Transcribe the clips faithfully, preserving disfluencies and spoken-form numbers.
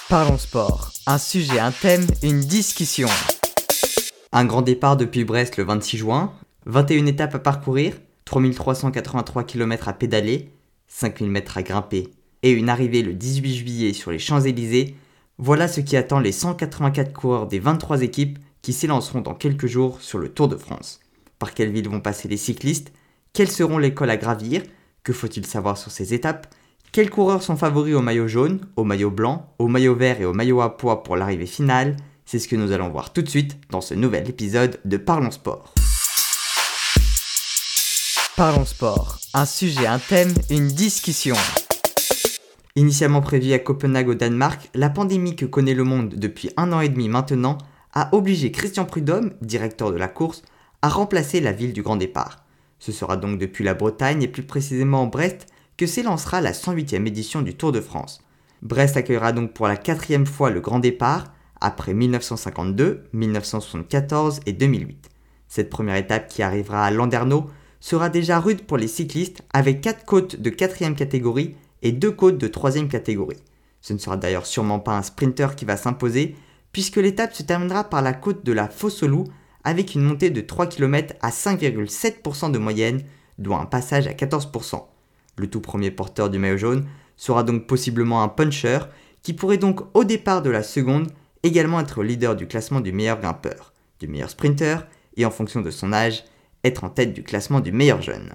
Parlons sport. Un sujet, un thème, une discussion. Un grand départ depuis Brest le vingt-six juin, vingt et une étapes à parcourir, trois mille trois cent quatre-vingt-trois kilomètres à pédaler, cinq mille mètres à grimper et une arrivée le dix-huit juillet sur les Champs-Élysées. Voilà ce qui attend les cent quatre-vingt-quatre coureurs des vingt-trois équipes qui s'élanceront dans quelques jours sur le Tour de France. Par quelles villes vont passer les cyclistes? Quels seront les cols à gravir? Que faut-il savoir sur ces étapes? Quels coureurs sont favoris au maillot jaune, au maillot blanc, au maillot vert et au maillot à pois pour l'arrivée finale? C'est ce que nous allons voir tout de suite dans ce nouvel épisode de Parlons Sport. Parlons Sport. Un sujet, un thème, une discussion. Initialement prévu à Copenhague au Danemark, la pandémie que connaît le monde depuis un an et demi maintenant a obligé Christian Prudhomme, directeur de la course, à remplacer la ville du grand départ. Ce sera donc depuis la Bretagne et plus précisément Brest que s'élancera la cent huitième édition du Tour de France. Brest accueillera donc pour la quatrième fois le grand départ, après dix-neuf cent cinquante-deux, dix-neuf cent soixante-quatorze et deux mille huit. Cette première étape qui arrivera à Landerneau sera déjà rude pour les cyclistes avec quatre côtes de quatrième catégorie et deux côtes de troisième catégorie. Ce ne sera d'ailleurs sûrement pas un sprinter qui va s'imposer puisque l'étape se terminera par la côte de la Fosse-au-Loup avec une montée de trois kilomètres à cinq virgule sept pour cent de moyenne, dont un passage à quatorze pour cent. Le tout premier porteur du maillot jaune sera donc possiblement un puncher qui pourrait donc au départ de la seconde également être leader du classement du meilleur grimpeur, du meilleur sprinter et en fonction de son âge, être en tête du classement du meilleur jeune.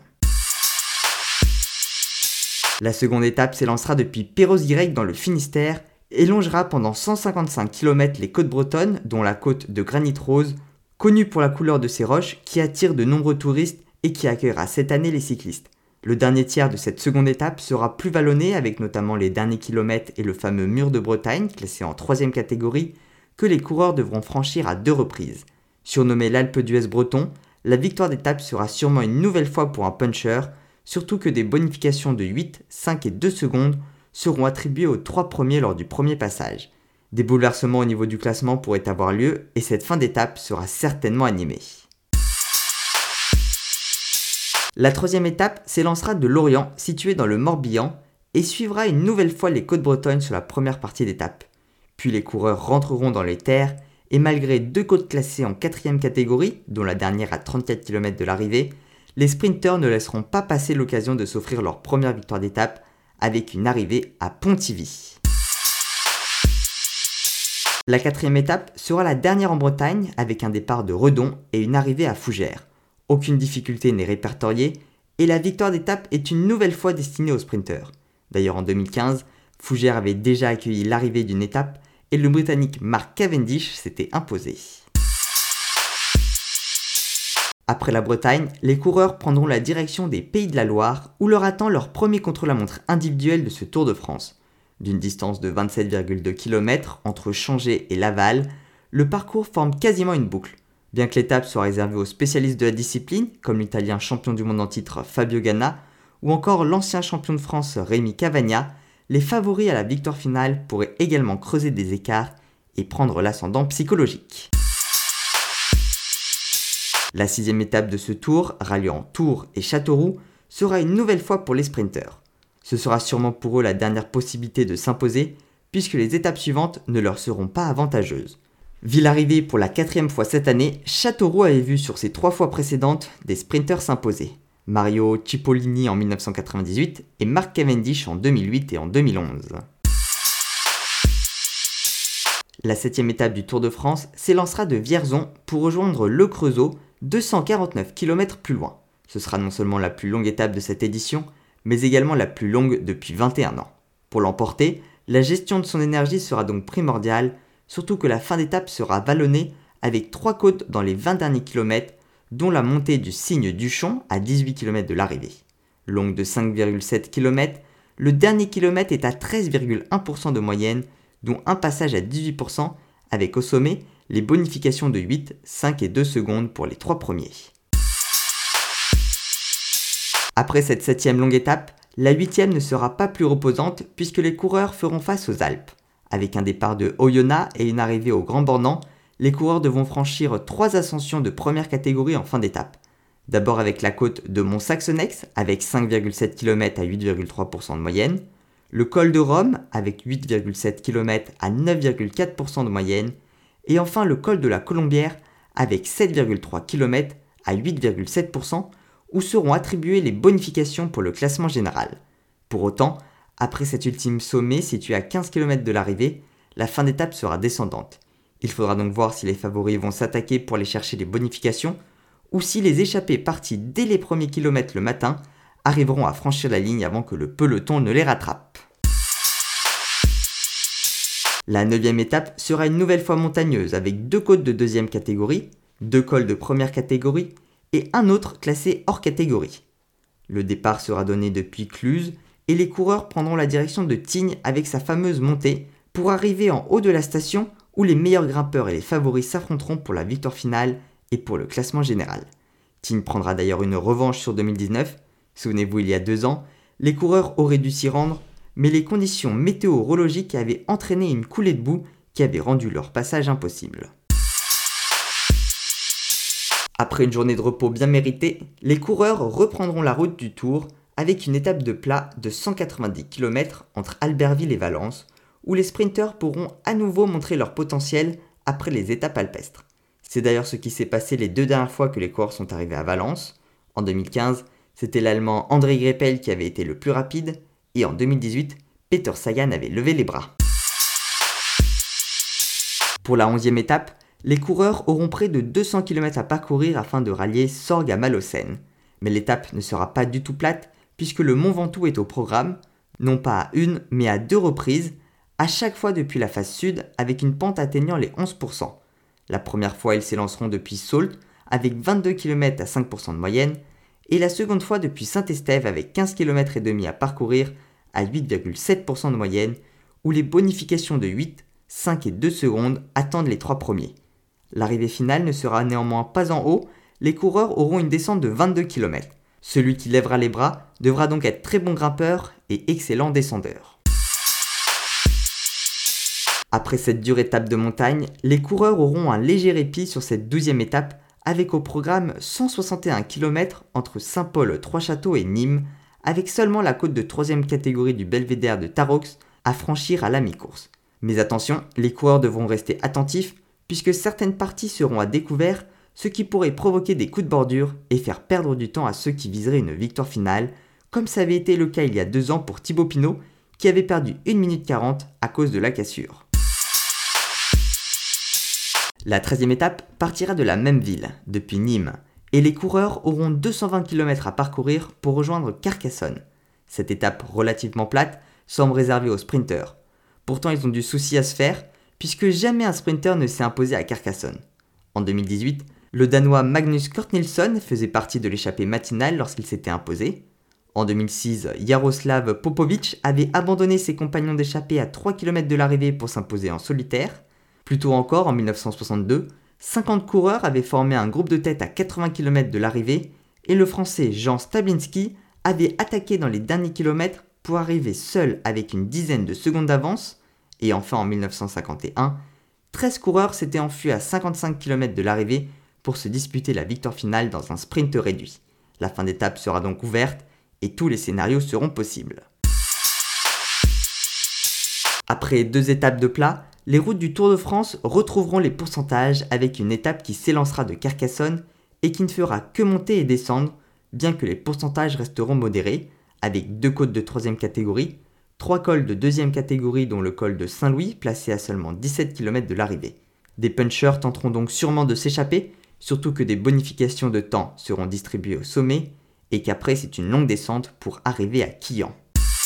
La seconde étape s'élancera depuis Perros-Guirec dans le Finistère et longera pendant cent cinquante-cinq kilomètres les côtes bretonnes, dont la côte de Granit Rose, connue pour la couleur de ses roches qui attire de nombreux touristes et qui accueillera cette année les cyclistes. Le dernier tiers de cette seconde étape sera plus vallonné avec notamment les derniers kilomètres et le fameux mur de Bretagne, classé en troisième catégorie, que les coureurs devront franchir à deux reprises. Surnommé l'Alpe d'Huez breton, la victoire d'étape sera sûrement une nouvelle fois pour un puncher, surtout que des bonifications de huit, cinq et deux secondes seront attribuées aux trois premiers lors du premier passage. Des bouleversements au niveau du classement pourraient avoir lieu et cette fin d'étape sera certainement animée. La troisième étape s'élancera de Lorient, situé dans le Morbihan, et suivra une nouvelle fois les côtes bretonnes sur la première partie d'étape. Puis les coureurs rentreront dans les terres, et malgré deux côtes classées en quatrième catégorie, dont la dernière à trente-quatre kilomètres de l'arrivée, les sprinteurs ne laisseront pas passer l'occasion de s'offrir leur première victoire d'étape, avec une arrivée à Pontivy. La quatrième étape sera la dernière en Bretagne, avec un départ de Redon et une arrivée à Fougères. Aucune difficulté n'est répertoriée et la victoire d'étape est une nouvelle fois destinée aux sprinteurs. D'ailleurs en deux mille quinze, Fougères avait déjà accueilli l'arrivée d'une étape et le Britannique Mark Cavendish s'était imposé. Après la Bretagne, les coureurs prendront la direction des Pays de la Loire où leur attend leur premier contre-la-montre individuel de ce Tour de France. D'une distance de vingt-sept virgule deux kilomètres entre Changé et Laval, le parcours forme quasiment une boucle. Bien que l'étape soit réservée aux spécialistes de la discipline, comme l'italien champion du monde en titre Fabio Ganna, ou encore l'ancien champion de France Rémi Cavagna, les favoris à la victoire finale pourraient également creuser des écarts et prendre l'ascendant psychologique. La sixième étape de ce tour, ralliant Tours et Châteauroux, sera une nouvelle fois pour les sprinteurs. Ce sera sûrement pour eux la dernière possibilité de s'imposer, puisque les étapes suivantes ne leur seront pas avantageuses. Ville arrivée pour la quatrième fois cette année, Châteauroux avait vu sur ses trois fois précédentes des sprinteurs s'imposer. Mario Cipollini en dix-neuf cent quatre-vingt-dix-huit et Mark Cavendish en deux mille huit et en deux mille onze. La septième étape du Tour de France s'élancera de Vierzon pour rejoindre Le Creusot, deux cent quarante-neuf kilomètres plus loin. Ce sera non seulement la plus longue étape de cette édition, mais également la plus longue depuis vingt et un ans. Pour l'emporter, la gestion de son énergie sera donc primordiale, surtout que la fin d'étape sera vallonnée avec trois côtes dans les vingt derniers kilomètres, dont la montée du Cygne d'Uchon à dix-huit kilomètres de l'arrivée. Longue de cinq virgule sept kilomètres, le dernier kilomètre est à treize virgule un pour cent de moyenne, dont un passage à dix-huit pour cent, avec au sommet les bonifications de huit, cinq et deux secondes pour les trois premiers. Après cette septième longue étape, la huitième ne sera pas plus reposante puisque les coureurs feront face aux Alpes. Avec un départ de Oyonnax et une arrivée au Grand Bornand, les coureurs devront franchir trois ascensions de première catégorie en fin d'étape. D'abord avec la côte de Mont-Saxonnex avec cinq virgule sept kilomètres à huit virgule trois pour cent de moyenne, le col de Rome avec huit virgule sept kilomètres à neuf virgule quatre pour cent de moyenne, et enfin le col de la Colombière avec sept virgule trois kilomètres à huit virgule sept pour cent, où seront attribuées les bonifications pour le classement général. Pour autant, après cet ultime sommet situé à quinze kilomètres de l'arrivée, la fin d'étape sera descendante. Il faudra donc voir si les favoris vont s'attaquer pour aller chercher les bonifications, ou si les échappés partis dès les premiers kilomètres le matin arriveront à franchir la ligne avant que le peloton ne les rattrape. La neuvième étape sera une nouvelle fois montagneuse avec deux côtes de deuxième catégorie, deux cols de première catégorie et un autre classé hors catégorie. Le départ sera donné depuis Cluses et les coureurs prendront la direction de Tignes avec sa fameuse montée pour arriver en haut de la station où les meilleurs grimpeurs et les favoris s'affronteront pour la victoire finale et pour le classement général. Tignes prendra d'ailleurs une revanche sur deux mille dix-neuf. Souvenez-vous, il y a deux ans, les coureurs auraient dû s'y rendre, mais les conditions météorologiques avaient entraîné une coulée de boue qui avait rendu leur passage impossible. Après une journée de repos bien méritée, les coureurs reprendront la route du Tour avec une étape de plat de cent quatre-vingt-dix kilomètres entre Albertville et Valence, où les sprinteurs pourront à nouveau montrer leur potentiel après les étapes alpestres. C'est d'ailleurs ce qui s'est passé les deux dernières fois que les coureurs sont arrivés à Valence. En deux mille quinze, c'était l'Allemand André Greipel qui avait été le plus rapide, et en deux mille dix-huit, Peter Sagan avait levé les bras. Pour la onzième étape, les coureurs auront près de deux cents kilomètres à parcourir afin de rallier Sorgues à Malaucène. Mais l'étape ne sera pas du tout plate puisque le Mont Ventoux est au programme, non pas à une mais à deux reprises, à chaque fois depuis la face sud avec une pente atteignant les onze pour cent. La première fois, ils s'élanceront depuis Saulx avec vingt-deux kilomètres à cinq pour cent de moyenne, et la seconde fois depuis Saint-Estève avec quinze kilomètres et demi à parcourir à huit virgule sept pour cent de moyenne, où les bonifications de huit, cinq et deux secondes attendent les trois premiers. L'arrivée finale ne sera néanmoins pas en haut, les coureurs auront une descente de vingt-deux kilomètres. Celui qui lèvera les bras devra donc être très bon grimpeur et excellent descendeur. Après cette dure étape de montagne, les coureurs auront un léger répit sur cette douzième étape avec au programme cent soixante et un kilomètres entre Saint-Paul-Trois-Châteaux et Nîmes, avec seulement la côte de troisième catégorie du belvédère de Tharoux à franchir à la mi-course. Mais attention, les coureurs devront rester attentifs puisque certaines parties seront à découvert, ce qui pourrait provoquer des coups de bordure et faire perdre du temps à ceux qui viseraient une victoire finale, comme ça avait été le cas il y a deux ans pour Thibaut Pinot, qui avait perdu une minute quarante à cause de la cassure. La treizième étape partira de la même ville, depuis Nîmes, et les coureurs auront deux cent vingt kilomètres à parcourir pour rejoindre Carcassonne. Cette étape relativement plate semble réservée aux sprinteurs. Pourtant, ils ont du souci à se faire, puisque jamais un sprinter ne s'est imposé à Carcassonne. En deux mille dix-huit, le Danois Magnus Cort Nielsen faisait partie de l'échappée matinale lorsqu'il s'était imposé. En deux mille six, Jaroslav Popovic avait abandonné ses compagnons d'échappée à trois kilomètres de l'arrivée pour s'imposer en solitaire. Plus tôt encore, en dix-neuf cent soixante-deux, cinquante coureurs avaient formé un groupe de tête à quatre-vingts kilomètres de l'arrivée et le français Jean Stablinski avait attaqué dans les derniers kilomètres pour arriver seul avec une dizaine de secondes d'avance. Et enfin en dix-neuf cent cinquante et un, treize coureurs s'étaient enfuis à cinquante-cinq kilomètres de l'arrivée pour se disputer la victoire finale dans un sprint réduit. La fin d'étape sera donc ouverte et tous les scénarios seront possibles. Après deux étapes de plat, les routes du Tour de France retrouveront les pourcentages avec une étape qui s'élancera de Carcassonne et qui ne fera que monter et descendre, bien que les pourcentages resteront modérés, avec deux côtes de troisième catégorie, trois cols de deuxième catégorie dont le col de Saint-Louis placé à seulement dix-sept kilomètres de l'arrivée. Des punchers tenteront donc sûrement de s'échapper, surtout que des bonifications de temps seront distribuées au sommet et qu'après c'est une longue descente pour arriver à Quillan.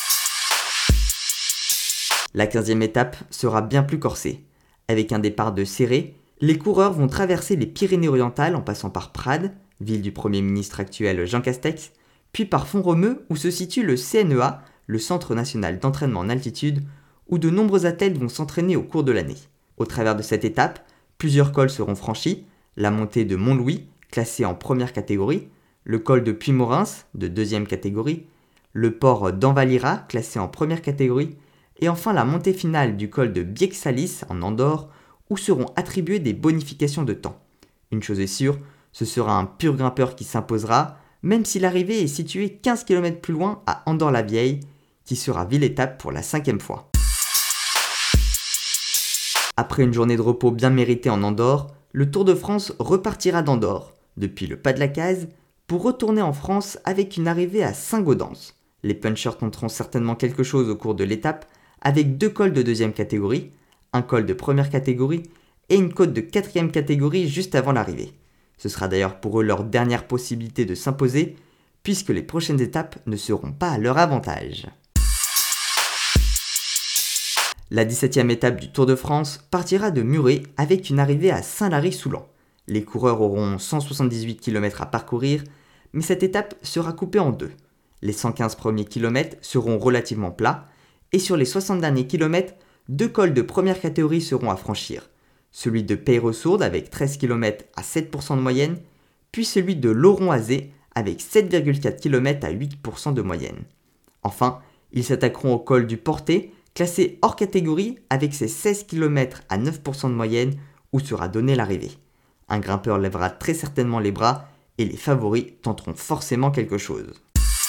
La quinzième étape sera bien plus corsée. Avec un départ de Céré, les coureurs vont traverser les Pyrénées-Orientales en passant par Prades, ville du Premier ministre actuel Jean Castex, puis par Font-Romeu où se situe le C N E A, le Centre national d'entraînement en altitude, où de nombreux athlètes vont s'entraîner au cours de l'année. Au travers de cette étape, plusieurs cols seront franchis, la montée de Mont-Louis, classée en première catégorie, le col de Puy-Morins, de deuxième catégorie, le port d'Envalira, classé en première catégorie, et enfin la montée finale du col de Biexalis en Andorre, où seront attribuées des bonifications de temps. Une chose est sûre, ce sera un pur grimpeur qui s'imposera, même si l'arrivée est située quinze kilomètres plus loin à Andorre-la-Vieille, qui sera ville étape pour la cinquième fois. Après une journée de repos bien méritée en Andorre, le Tour de France repartira d'Andorre, depuis le pas de la case, pour retourner en France avec une arrivée à Saint-Gaudens. Les punchers tenteront certainement quelque chose au cours de l'étape, avec deux cols de deuxième catégorie, un col de première catégorie et une côte de quatrième catégorie juste avant l'arrivée. Ce sera d'ailleurs pour eux leur dernière possibilité de s'imposer, puisque les prochaines étapes ne seront pas à leur avantage. La dix-septième étape du Tour de France partira de Muret avec une arrivée à Saint-Lary-Soulan. Les coureurs auront cent soixante-dix-huit kilomètres à parcourir, mais cette étape sera coupée en deux. Les cent quinze premiers kilomètres seront relativement plats, et sur les soixante derniers kilomètres, deux cols de première catégorie seront à franchir. Celui de Peyresourde avec treize kilomètres à sept pour cent de moyenne, puis celui de Laurent-Azé avec sept virgule quatre kilomètres à huit pour cent de moyenne. Enfin, ils s'attaqueront au col du Portet, classé hors catégorie avec ses seize kilomètres à neuf pour cent de moyenne, où sera donnée l'arrivée. Un grimpeur lèvera très certainement les bras et les favoris tenteront forcément quelque chose.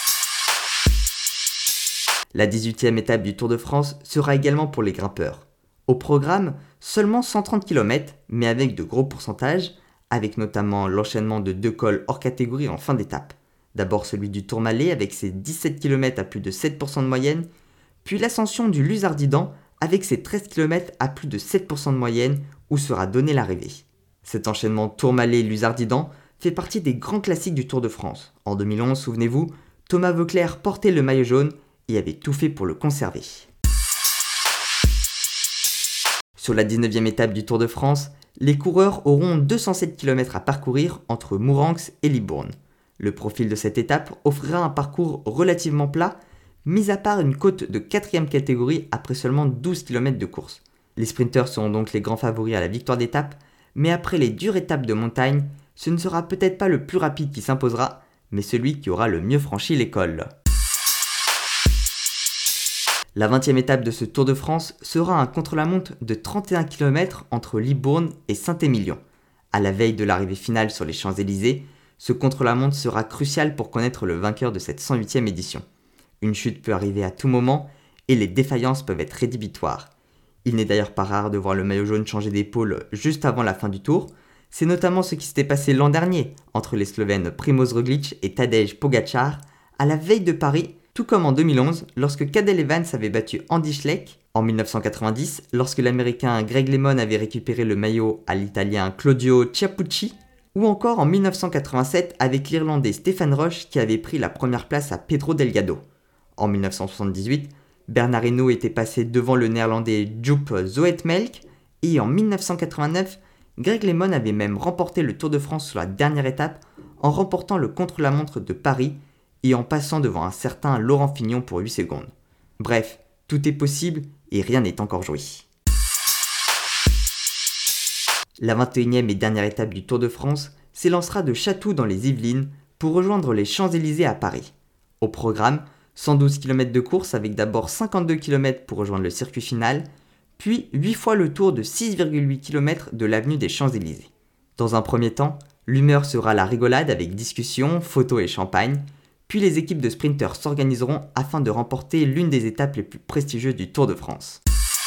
La dix-huitième étape du Tour de France sera également pour les grimpeurs. Au programme, seulement cent trente kilomètres, mais avec de gros pourcentages, avec notamment l'enchaînement de deux cols hors catégorie en fin d'étape. D'abord celui du Tourmalet avec ses dix-sept kilomètres à plus de sept pour cent de moyenne, puis l'ascension du Luzardidan avec ses treize kilomètres à plus de sept pour cent de moyenne, où sera donnée l'arrivée. Cet enchaînement Tourmalet-Luzardidan fait partie des grands classiques du Tour de France. En deux mille onze, souvenez-vous, Thomas Voeckler portait le maillot jaune et avait tout fait pour le conserver. Sur la dix-neuvième étape du Tour de France, les coureurs auront deux cent sept kilomètres à parcourir entre Mourenx et Libourne. Le profil de cette étape offrira un parcours relativement plat, mis à part une côte de quatrième catégorie après seulement douze kilomètres de course. Les sprinters seront donc les grands favoris à la victoire d'étape, mais après les dures étapes de montagne, ce ne sera peut-être pas le plus rapide qui s'imposera, mais celui qui aura le mieux franchi les cols. La vingtième étape de ce Tour de France sera un contre-la-montre de trente et un kilomètres entre Libourne et Saint-Émilion. À la veille de l'arrivée finale sur les Champs-Élysées, ce contre-la-montre sera crucial pour connaître le vainqueur de cette cent huitième édition. Une chute peut arriver à tout moment et les défaillances peuvent être rédhibitoires. Il n'est d'ailleurs pas rare de voir le maillot jaune changer d'épaule juste avant la fin du tour. C'est notamment ce qui s'était passé l'an dernier entre les Slovènes Primož Roglič et Tadej Pogačar à la veille de Paris, tout comme en deux mille onze lorsque Cadel Evans avait battu Andy Schleck, en dix-neuf cent quatre-vingt-dix lorsque l'américain Greg LeMond avait récupéré le maillot à l'italien Claudio Chiappucci, ou encore en dix-neuf cent quatre-vingt-sept avec l'Irlandais Stefan Roche qui avait pris la première place à Pedro Delgado. En dix-neuf cent soixante-dix-huit, Bernard Hinault était passé devant le néerlandais Joop Zoetemelk et en dix-neuf cent quatre-vingt-neuf, Greg LeMond avait même remporté le Tour de France sur la dernière étape en remportant le contre-la-montre de Paris et en passant devant un certain Laurent Fignon pour huit secondes. Bref, tout est possible et rien n'est encore joué. La vingt et unième et dernière étape du Tour de France s'élancera de Chatou dans les Yvelines pour rejoindre les Champs-Élysées à Paris. Au programme, cent douze kilomètres de course avec d'abord cinquante-deux kilomètres pour rejoindre le circuit final, puis huit fois le tour de six virgule huit kilomètres de l'avenue des Champs-Élysées. Dans un premier temps, l'humeur sera la rigolade avec discussion, photos et champagne, puis les équipes de sprinteurs s'organiseront afin de remporter l'une des étapes les plus prestigieuses du Tour de France.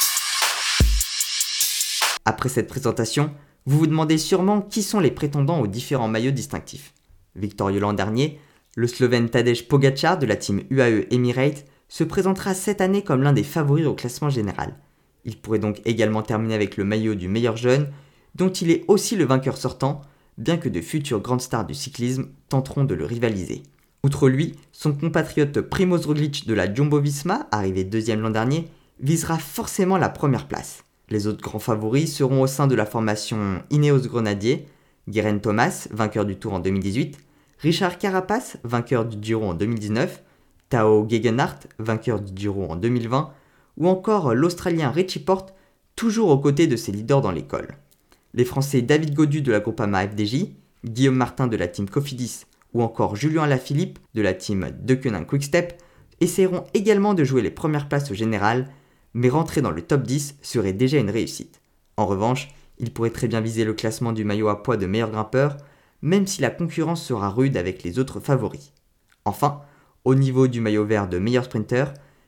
Après cette présentation, vous vous demandez sûrement qui sont les prétendants aux différents maillots distinctifs. Victorieux l'an dernier, le Slovène Tadej Pogačar de la team U A E Emirates se présentera cette année comme l'un des favoris au classement général. Il pourrait donc également terminer avec le maillot du meilleur jeune, dont il est aussi le vainqueur sortant, bien que de futures grandes stars du cyclisme tenteront de le rivaliser. Outre lui, son compatriote Primož Roglič de la Jumbo-Visma, arrivé deuxième l'an dernier, visera forcément la première place. Les autres grands favoris seront au sein de la formation Ineos Grenadier, Geraint Thomas, vainqueur du Tour en deux mille dix-huit, Richard Carapaz, vainqueur du Giro en deux mille dix-neuf, Tao Gegenhardt, vainqueur du Giro en deux mille vingt, ou encore l'Australien Richie Porte, toujours aux côtés de ses leaders dans l'école. Les Français David Gaudu de la Groupama F D J, Guillaume Martin de la team Cofidis ou encore Julien Alaphilippe de la team Deceuninck Quick-Step essaieront également de jouer les premières places au général, mais rentrer dans le top dix serait déjà une réussite. En revanche, ils pourraient très bien viser le classement du maillot à poids de meilleur grimpeur, même si la concurrence sera rude avec les autres favoris. Enfin, au niveau du maillot vert de meilleur sprinter,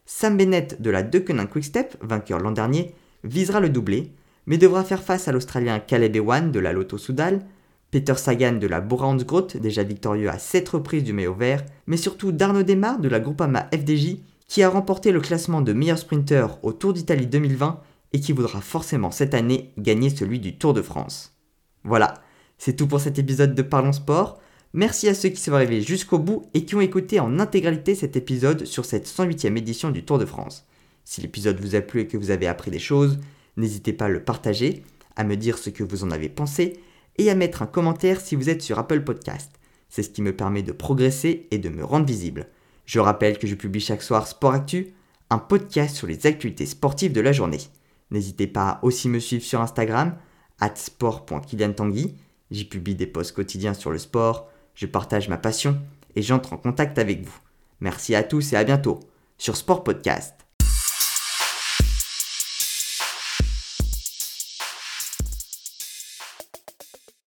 Sam Bennett de la Deceuninck Quick-Step, vainqueur l'an dernier, visera le doublé, mais devra faire face à l'Australien Caleb Ewan de la Lotto Soudal, Peter Sagan de la Bora Hansgrohe, déjà victorieux à sept reprises du maillot vert, mais surtout d'Arnaud Démare de la Groupama F D J, qui a remporté le classement de meilleur sprinter au Tour d'Italie deux mille vingt et qui voudra forcément cette année gagner celui du Tour de France. Voilà, c'est tout pour cet épisode de Parlons Sport. Merci à ceux qui sont arrivés jusqu'au bout et qui ont écouté en intégralité cet épisode sur cette cent huitième édition du Tour de France. Si l'épisode vous a plu et que vous avez appris des choses, n'hésitez pas à le partager, à me dire ce que vous en avez pensé et à mettre un commentaire si vous êtes sur Apple Podcast. C'est ce qui me permet de progresser et de me rendre visible. Je rappelle que je publie chaque soir Sport Actu, un podcast sur les actualités sportives de la journée. N'hésitez pas à aussi me suivre sur Instagram, arobase sport point kylian tanguy. J'y publie des posts quotidiens sur le sport, je partage ma passion et j'entre en contact avec vous. Merci à tous et à bientôt sur Sport Podcast.